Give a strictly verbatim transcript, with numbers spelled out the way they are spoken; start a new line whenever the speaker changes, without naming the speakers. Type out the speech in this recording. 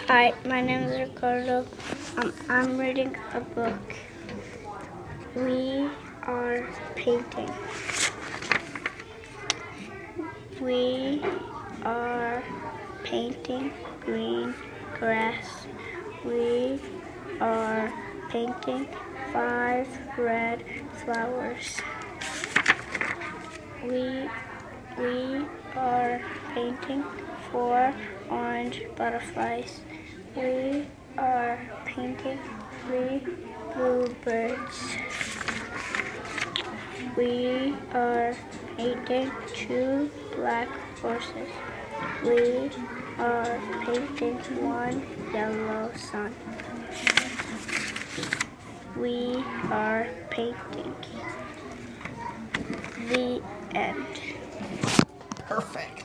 Hi, my name is Ricardo. Um, I'm reading a book. We are painting. We are painting green grass. We are painting five red flowers. We we are painting four orange butterflies. We are painting three blue birds. We are painting two black horses. We are painting one yellow sun. We are painting. The end.
Perfect.